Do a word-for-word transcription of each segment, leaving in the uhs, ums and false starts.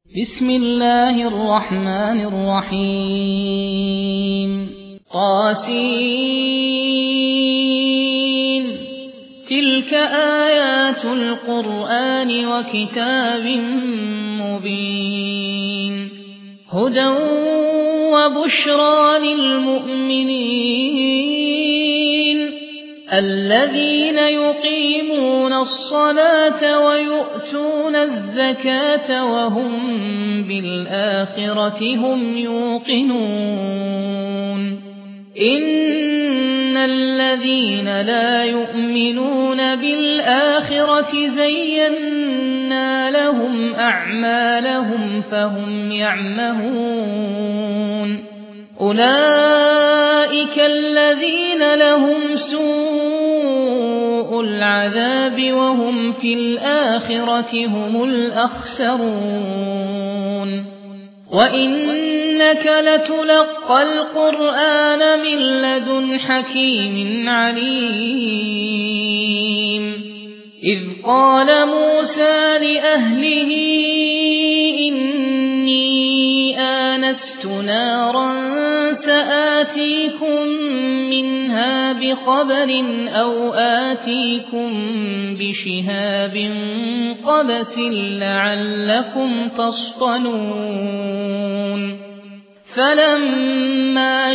بسم الله الرحمن الرحيم قاسين تلك آيات القرآن وكتاب مبين هدى وبشرى للمؤمنين الذين يقيمون الصلاة ويؤتون الزكاة وهم بالآخرة هم يوقنون إن الذين لا يؤمنون بالآخرة زينا لهم أعمالهم فهم يعمهون أولئك الذين لهم سوء العذاب وهم في الآخرة هم الأخسرون وإنك لتلقى القرآن من لدن حكيم عليم إذ قال موسى لأهله إني آنست نارا سآتيكم منها بخبر أو آتيكم بشهاب قبس لعلكم تصطلون فلما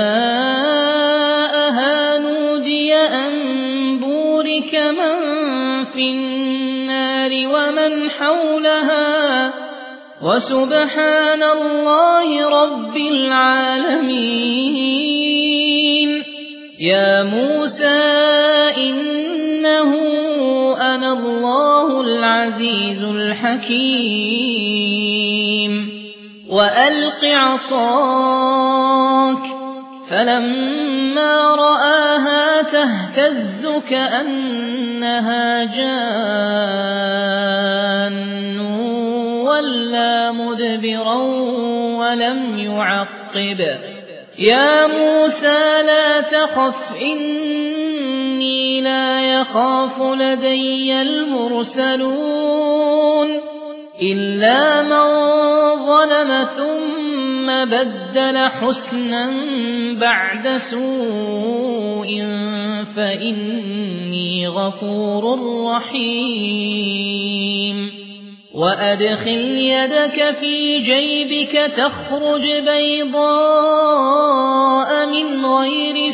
جاءها نودي أن بورك من في النار ومن حولها وسبحان الله رب العالمين يا موسى إنه أنا الله العزيز الحكيم وألق عصاك فلما رآها تهتز كأنها جان وَلَّى مُدْبِرًا وَلَمْ يُعَقِّبْ يا موسى لا تخف إني لا يخاف لدي المرسلون إلا من ظلم ثم بدل حسنا بعد سوء فإني غفور رحيم وأدخل يدك في جيبك تخرج بيضاء من غير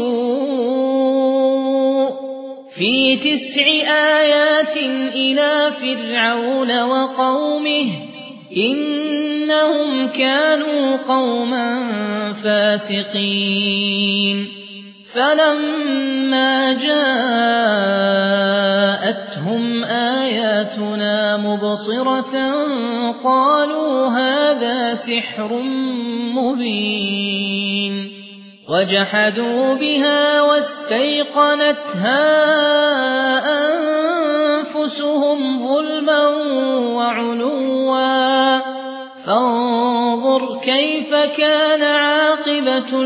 سوء في تسع آيات إلى فرعون وقومه إنهم كانوا قوما فاسقين فلما جاءتهم آياتنا مبصرة قالوا هذا سحر مبين وجحدوا بها واستيقنتها أنفسهم ظلما وعلوا فانظر كيف كان عاقبة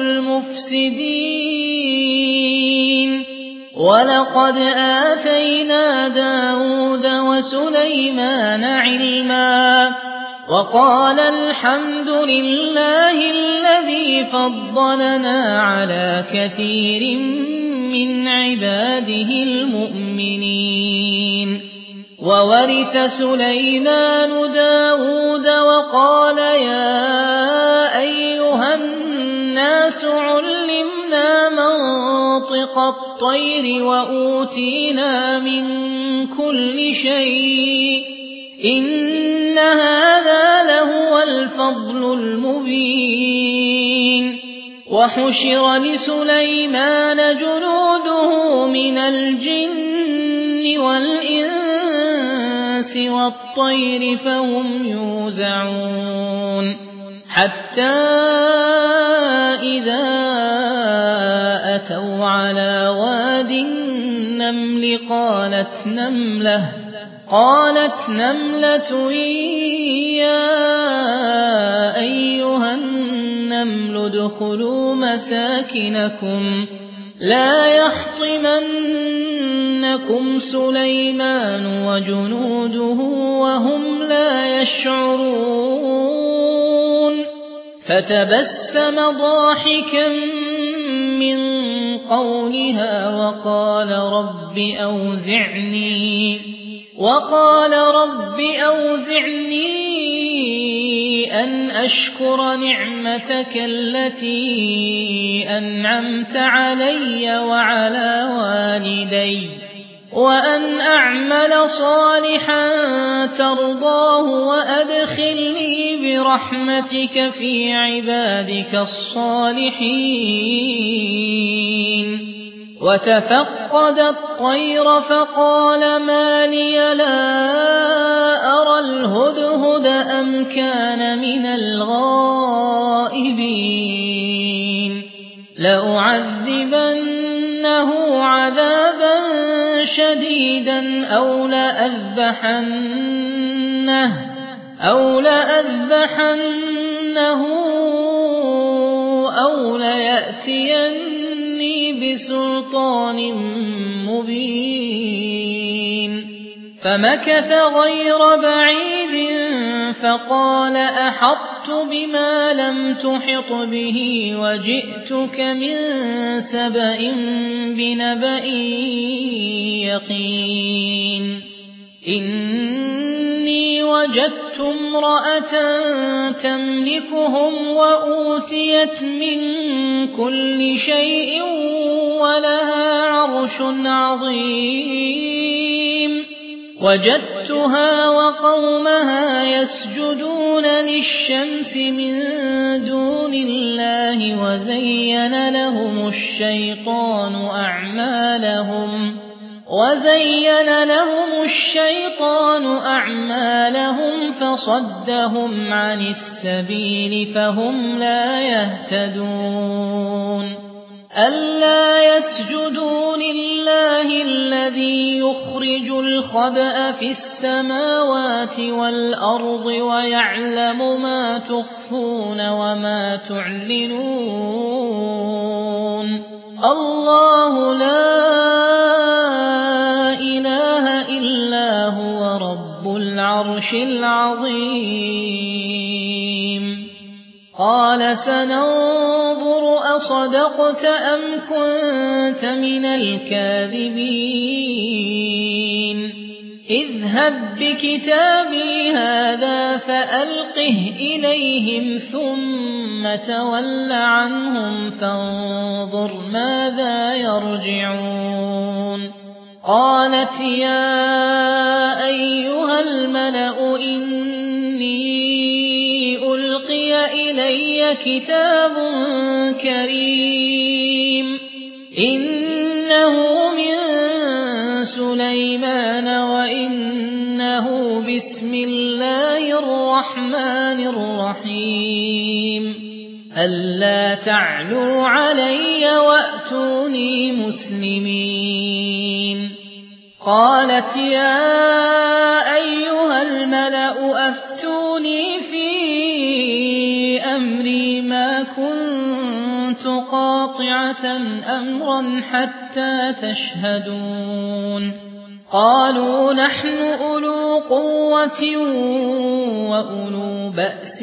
المفسدين ولقد آتينا داود وسليمان علما وقال الحمد لله الذي فضلنا على كثير من عباده المؤمنين وورث سليمان داود وقال يا أيها الناس علمنا منطق الطير وأوتينا من كل شيء إن هذا لهو الفضل المبين وحشر لسليمان جنوده من الجن والإنس والطير فهم يوزعون حتى إذا أتوا على واد النمل قالت نملة قالت نملة يا أيها النمل ادخلوا مساكنكم لا يحطمن يَأْتِيَنَّكُمْ سُلَيْمَانُ وَجُنُودُهُ وَهُمْ لَا يَشْعُرُونَ فَتَبَسَّمَ ضَاحِكًا مِنْ قَوْلِهَا وَقَالَ رَبِّ أَوْزِعْنِي وَقَالَ رَبِّ أَوْزِعْنِي أَنْ أَشْكُرَ نِعْمَتَكَ الَّتِي أَنْعَمْتَ عَلَيَّ وَعَلَى وَالِدَيَّ وَأَنْ أَعْمَلَ صَالِحًا تَرْضَاهُ وَأَدْخِلْنِي بِرَحْمَتِكَ فِي عِبَادِكَ الصَّالِحِينَ وَتَفَقَّدَ الطَّيْرَ فَقَالَ مَا لِيَ لَا أَرَى الْهُدْهُدَ أَمْ كَانَ مِنَ الْغَائِبِينَ لَأُعَذِّبَنَّهُ عَذَابًا شَدِيدًا أَوْ لَأَذْبَحَنَّهُ أَوْ لَأَذْبَحَنَّهُ أَوْ لَيَأْتِيَنِّي بسلطان مبين فمكث غير بعيد فقال أحطت بما لم تحط به وجئتك من سبأ بنبأ يقين إني وجدت امرأة تملكهم وأوتيت من كل شيء ولها عرش عظيم وجدتها وقومها يسجدون للشمس من دون الله وزين لهم الشيطان أعمالهم وزين لهم الشيطان أعمالهم فصدهم عن السبيل فهم لا يهتدون ألا يسجدوا لله الذي يخرج الخبأ في السماوات والأرض ويعلم ما تخفون وما تعلنون الله لا إله إلا هو رب العرش العظيم قال سننظر أصدقت أم كنت من الكاذبين اذهب بكتابي هذا فألقه إليهم ثم تول عنهم فانظر ماذا يرجعون قالت يا أيها الملأ إني ألقي إلي كتاب كريم إنه من سليمان وإنه بسم الله الرحمن الرحيم ألا تعلوا علي وأتوني مسلمين قالت يا أيها الملأ أفتوني في أمري ما كنت قاطعة أمرا حتى تشهدون قالوا نحن أولو قوة وأولو بأس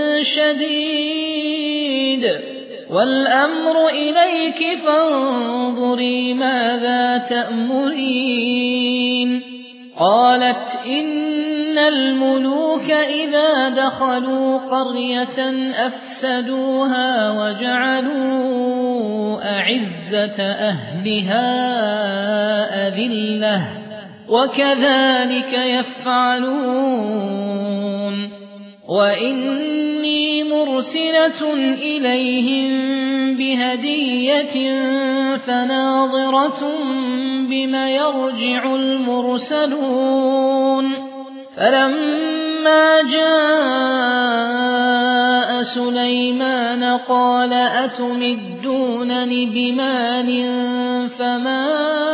شديد والأمر إليك فانظري ماذا تأمرين قالت إن الملوك إذا دخلوا قرية أفسدوها وجعلوا أعزة أهلها أذلة وكذلك يفعلون وإني مرسلة إليهم بهدية فناظرة بما يرجع المرسلون فلما جاء سليمان قال أتمدونني بمال فما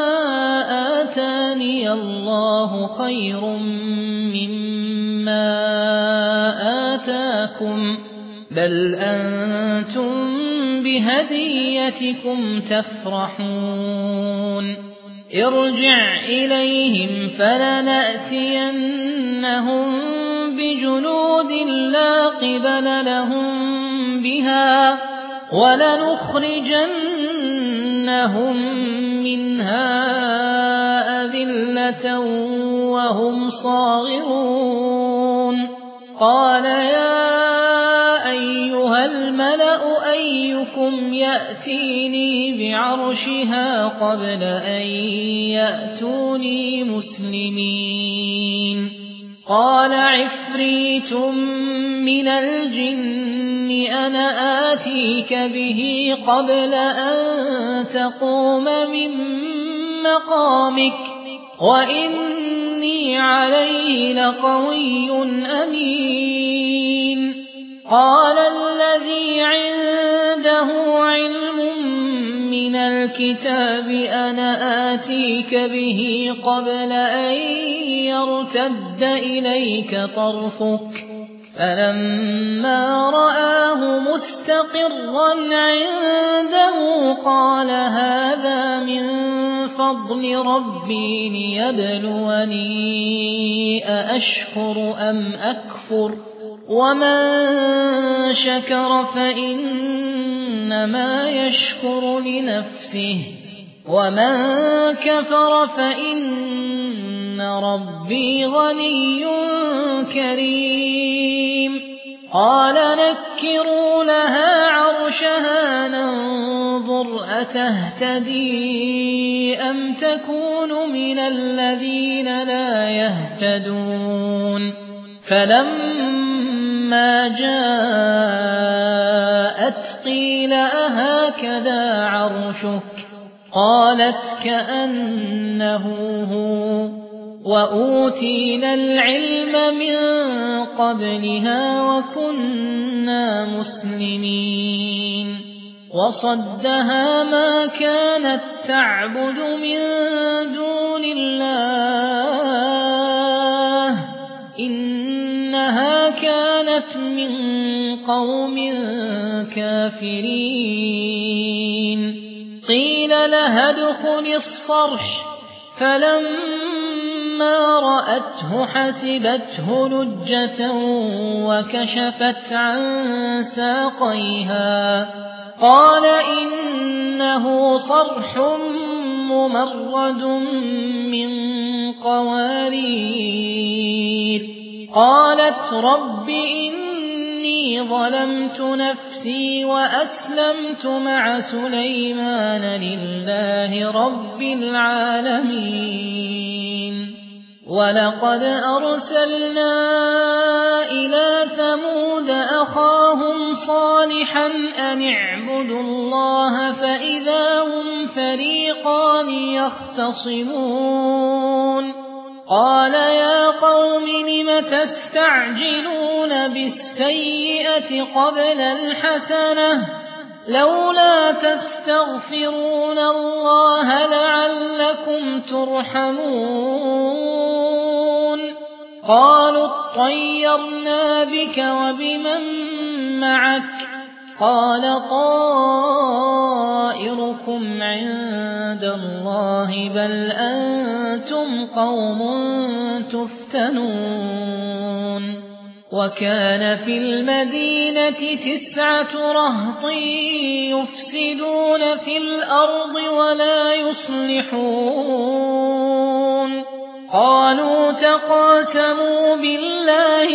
آتاني الله خير مما آتاكم بل أنتم بهديتكم تفرحون ارجع إليهم فلنأتينهم بجنود لا قبل لهم بها ولنخرجنهم منها أذلة وهم صاغرون قال يا أيها الملأ أيكم يأتيني بعرشها قبل أن يأتوني مسلمين قال عفريت من الجن أنا آتيك به قبل أن تقوم من مقامك وإني عليه لقوي أمين قال الذي عنده علم من الكتاب أنا آتيك به قبل أن يرتد إليك طرفك فلما رآه مستقرا عنده قال هذا من فضل ربي ليبلوني أأشكر أم أكفر ومن شكر فإنما يشكر لنفسه ومن كفر فإن ربي غني كريم قال نكروا لها عرشها ننظر أتهتدي أم تكون من الذين لا يهتدون فلما جاءت قيل أهكذا عرشك قالت كأنه هو وأوتينا العلم من قبلها وكنا مسلمين وصدها ما كانت تعبد من دون الله إنها كانت من قوم كافرين قيل لها ادخل الصرح فلما رأته حسبته لجة وكشفت عن ساقيها قال إنه صرح ممرد من قوارير قالت رب إني ظلمت نفسي وأسلمت مع سليمان لله رب العالمين ولقد أرسلنا إلى ثمود أخاهم صالحا أن اعبدوا الله فإذا هم فريقان يختصمون قال يا قوم لم تستعجلون بالسيئة قبل الحسنة لولا تستغفرون الله لعلكم ترحمون قالوا اطيرنا بك وبمن معك قال طائركم عند الله بل أنتم قوم تفتنون وكان في المدينة تسعة رهط يفسدون في الأرض ولا يصلحون قالوا تقاسموا بالله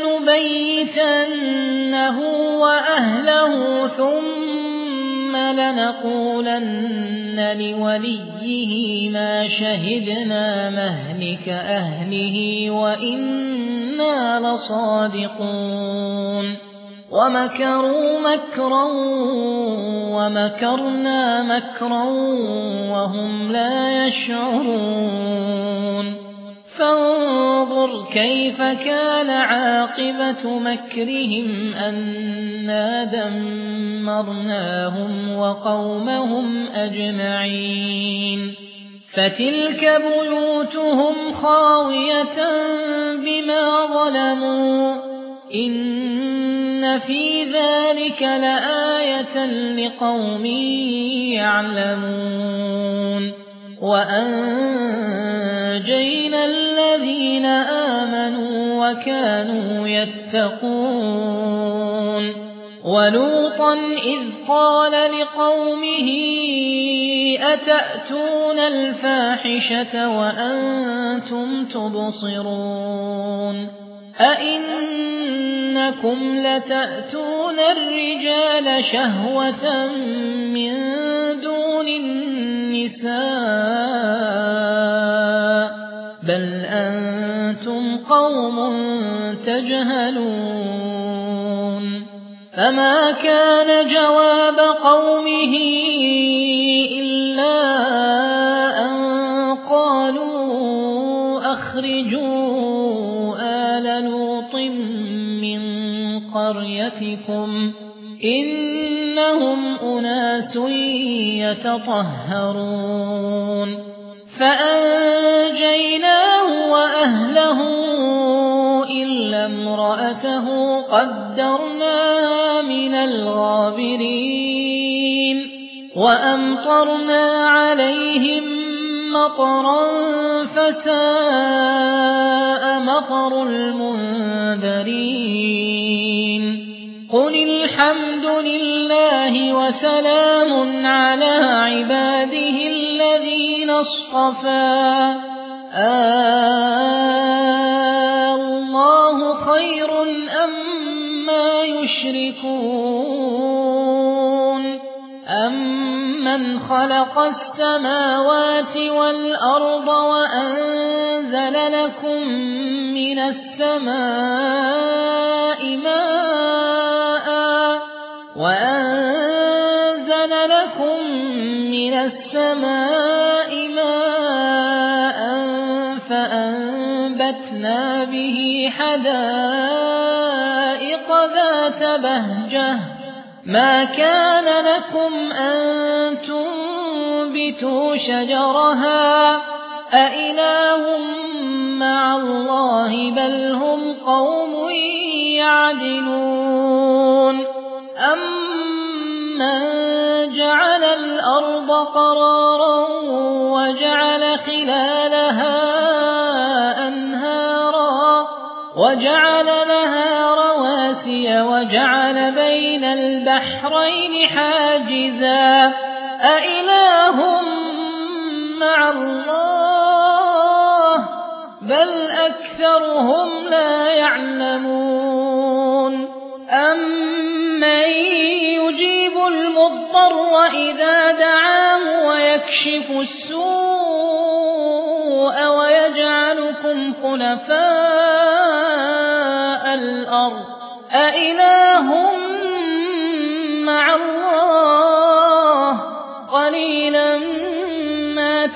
لنبيتنه وأهله ثم لنقولن لوليه ما شهدنا مهلك أهله وإنا لصادقون ومكروا مكرا ومكرنا مكرا وهم لا يشعرون فانظر كيف كان عاقبة مكرهم أنا دمرناهم وقومهم أجمعين فتلك بيوتهم خاوية بما ظلموا إن في ذلك لآية لقوم يعلمون وأنجينا الذين آمنوا وكانوا يتقون ولوطا إذ قال لقومه أتأتون الفاحشة وأنتم تبصرون أئنكم لتأتون الرجال شهوة من دون النساء بل أنتم قوم تجهلون فما كان جواب قومه إلا أن قالوا أخرجوا آل لوط من قريتكم إنهم أناس يتطهرون فأنجيناه وأهله إلا امرأته قدرناها من الغابرين وأمطرنا عليهم مطرا فساء مطر المنذرين قل الحمد لله وسلام على عباده الذين اصطفى الله خير أما يشركون أمن خلق السماوات والأرض وأنزل لكم من السماء ماء وأنزل لكم من السماء ماء فأنبتنا به حدائق ذات بهجة ما كان لكم أن تنبتوا شجرها أإله مع الله بل هم قوم يعدلون أمن جعل الأرض قرارا وجعل خلالها أنهارا وجعل لها رواسي وجعل بين البحرين حاجزا أإله مع الله بل أكثرهم لا يعلمون أمن يجيب المضطر إذا دعاه ويكشف السوء ويجعلكم خلفاء الأرض أإله مع الله قليلا ما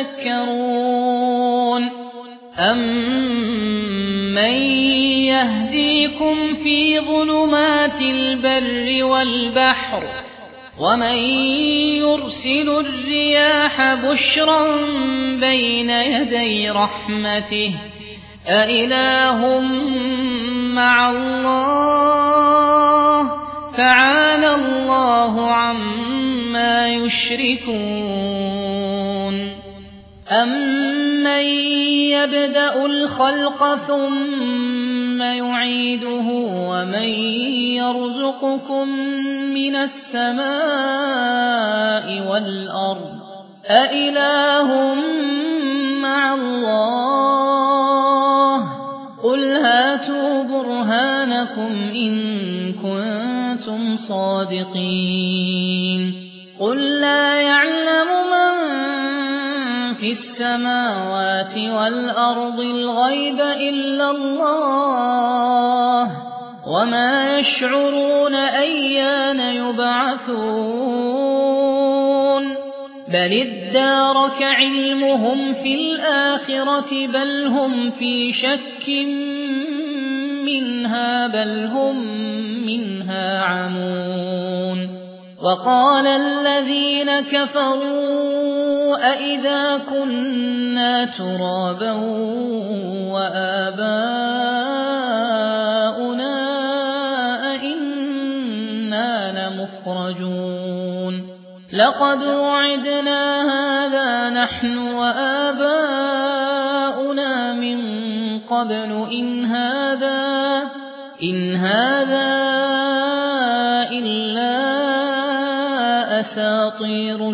تذكرون أمن يهديكم في ظلمات البر والبحر ومن يرسل الرياح بشرا بين يدي رحمته أإله مع الله تعالى الله عما يشركون أمن يبدأ الخلق ثم يعيده ومن يرزقكم من السماء والأرض أإله مع الله قل هاتوا برهانكم إن كنتم صادقين قل لا يعلم من في السماوات والأرض الغيب إلا الله وما يشعرون أيان يبعثون بل ادارك علمهم في الآخرة بل هم في شك منها بل هم منها عمون وقال الذين كفروا أئذا كنا ترابا وآباؤنا أئنا لمخرجون لقد وعدنا هذا نحن وآباؤنا من قبل إن هذا إن هذا إلا أساطير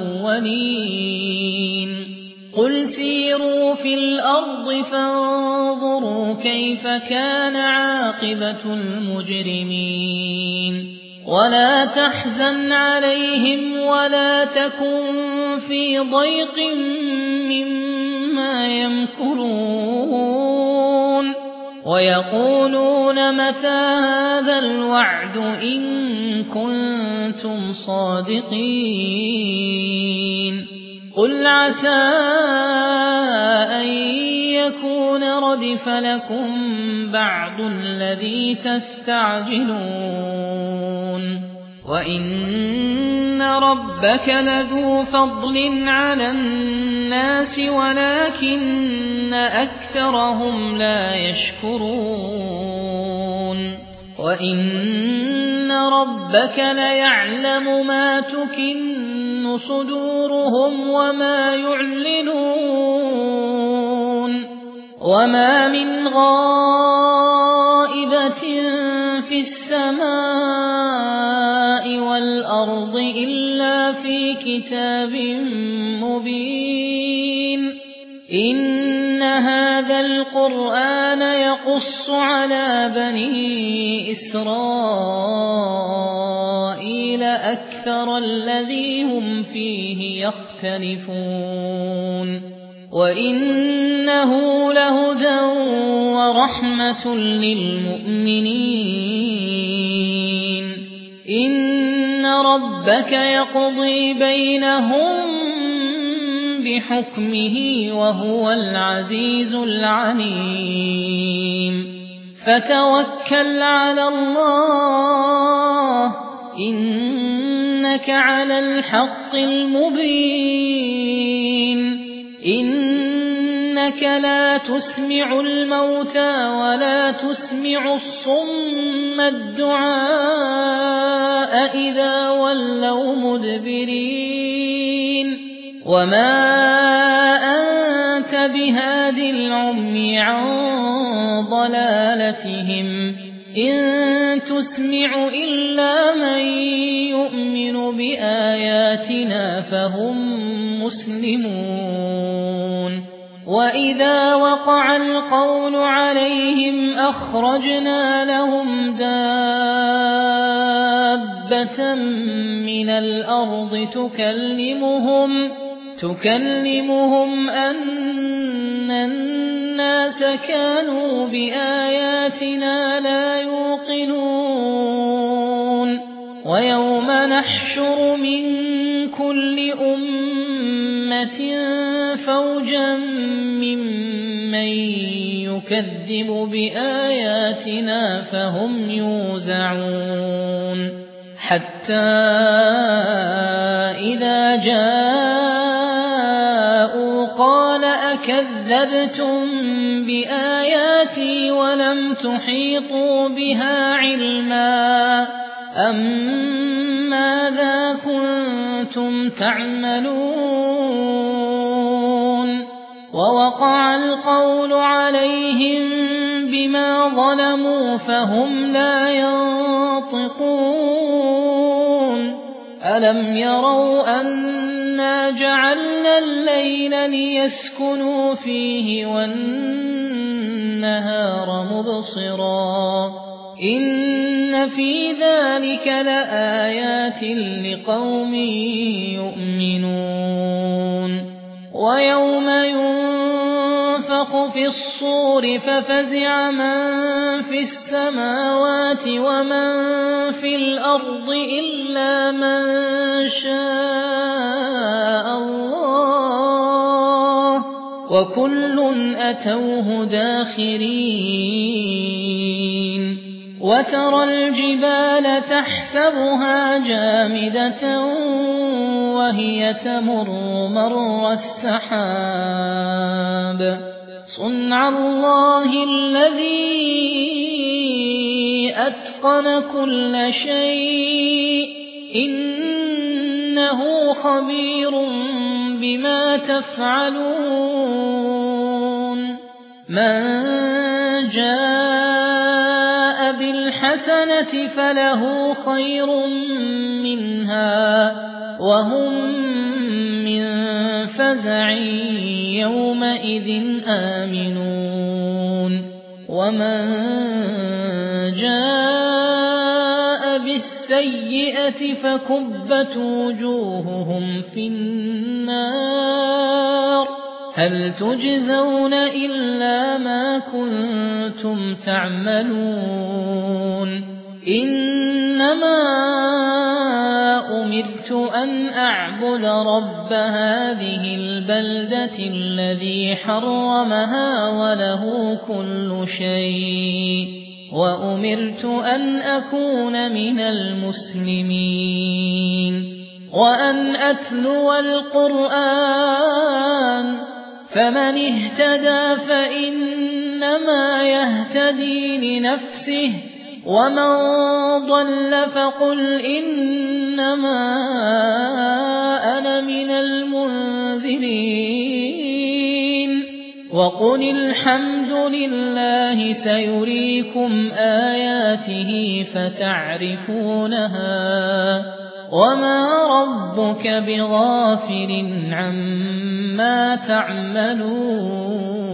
الأولين قل سيروا في الأرض فانظروا كيف كان عاقبة المجرمين ولا تحزن عليهم ولا تكن في ضيق مما يمكرون ويقولون متى هذا الوعد إن كنتم صادقين قل عسى أن يكون ردف لكم بعض الذي تستعجلون وإن ربك لذو فضل على الناس ولكن أكثرهم لا يشكرون وإن ربك ليعلم ما تكن صدورهم وما يعلنون وما من غائبة في السماء والأرض إلا في كتاب مبين إن هذا القرآن يقص على بني إسرائيل أكثر الذي هم فيه يختلفون وإنه لهدى ورحمة للمؤمنين إن ربك يقضي بينهم بحكمه وهو العزيز العليم فتوكل على الله إنك على الحق المبين إنك لا تسمع الموتى ولا تسمع الصم الدعاء إذا ولوا مدبرين وما أنت بهاد العمي عن ضلالتهم إن تسمع إلا من يؤمن بآياتنا فهم مسلمون وإذا وقع القول عليهم أخرجنا لهم دابة من الأرض تكلمهم تكلمهم أن الناس كانوا بآياتنا لا يوقنون ويوم نحشر من كل أمة فوجا ممن يكذب بآياتنا فهم يوزعون حتى إذا جاءوا قال أكذبتم بآياتي ولم تحيطوا بها علما أم ماذا كنتم تعملون ووقع القول عليهم بما ظلموا فهم لا ينطقون ألم يروا أنا جعلنا الليل ليسكنوا فيه والنهار مبصرا إن في ذلك لآيات لقوم يؤمنون ويوم ينفخ في الصور ففزع من في السماوات ومن في الأرض إلا من شاء الله وكل أتوه داخرين وترى الجبال تحسبها جامدة وهي تمر مر السحاب صنع الله الذي أتقن كل شيء إن إنه خبير بما تفعلون من جاء بالحسنة فله خير منها وهم من فزع يومئذ آمنون ومن جاء بالسيئة فكبت وجوههم في النار هل تجزون إلا ما كنتم تعملون إنما أمرت أن أعبد رب هذه البلدة الذي حرمها وله كل شيء وأمرت أن أكون من المسلمين وأن أتلو القرآن فمن اهتدى فإنما يهتدي لنفسه ومن ضل فقل إنما أنا من المنذرين وقل الحمد لله سيريكم آياته فتعرفونها وما ربك بغافل عما تعملون